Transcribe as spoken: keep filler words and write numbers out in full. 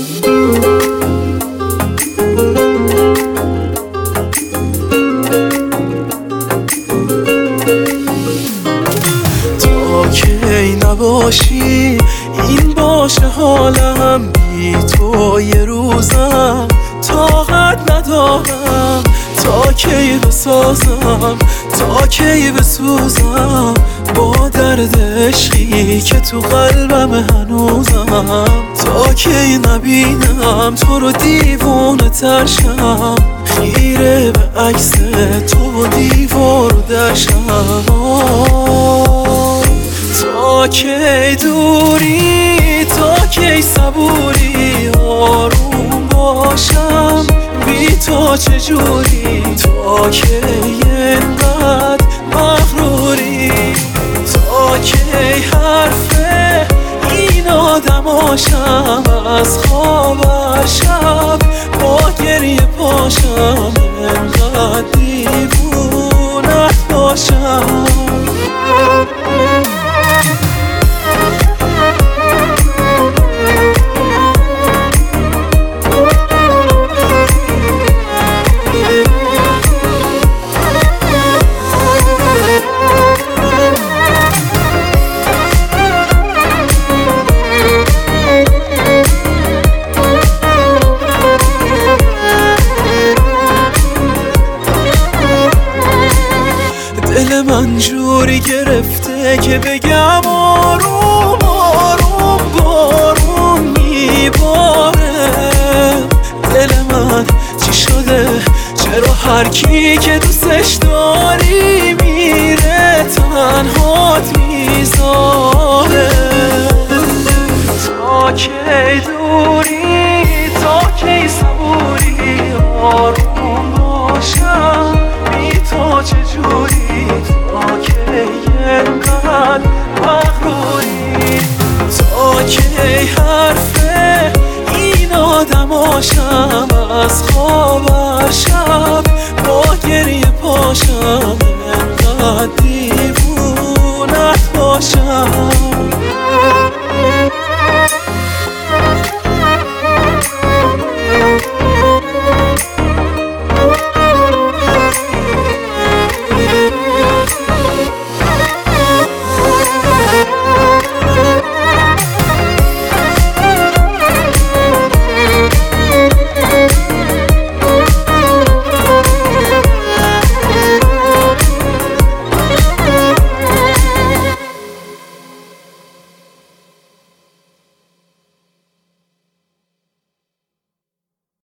تا کی نباشی این باشه حالم، بی تو یه روزم طاقت ندارم. تا کی بسازم، تا کی بسوزم با درد عشقی که تو قلبم هنوزم. تا کی نبینم تو رو دیوونه ترشم، خیره به عکس تو و دیوار و درشم. تا کی دوری، تا کی صبوری آروم باشم بی تو چجوری؟ تا کی اینقدر مغروری؟ تا کی حرف این آدماشم از خواب هر شب با گریه پاشم، اینقدر دیوونت باشم. دل من جوری گرفته که بگم آروم آروم بارون میباره. دل من چی شده؟ چرا هر کی که دوستش داری میره تنهات میذاره؟ تا کی دوری، تا کی صبوری آروم باشم بی تو چجوری؟ تا کی اینقدر مغروری؟ تا کی حرف این آدماشم از خواب هر شب با گریه پاشم، اینقدر